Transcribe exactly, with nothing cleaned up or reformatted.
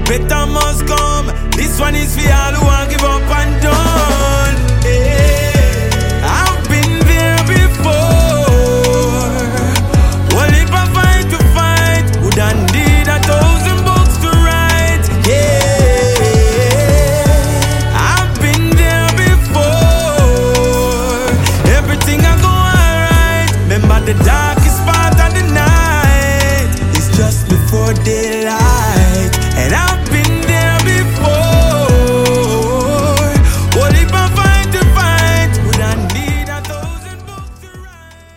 better must come. This one is for all who won't give up and done. Yeah. I've been there before. Well, if I fight to fight, would I need a thousand books to write? Yeah. I've been there before. Everything I go alright. Remember the darkest part of the night is just before daylight.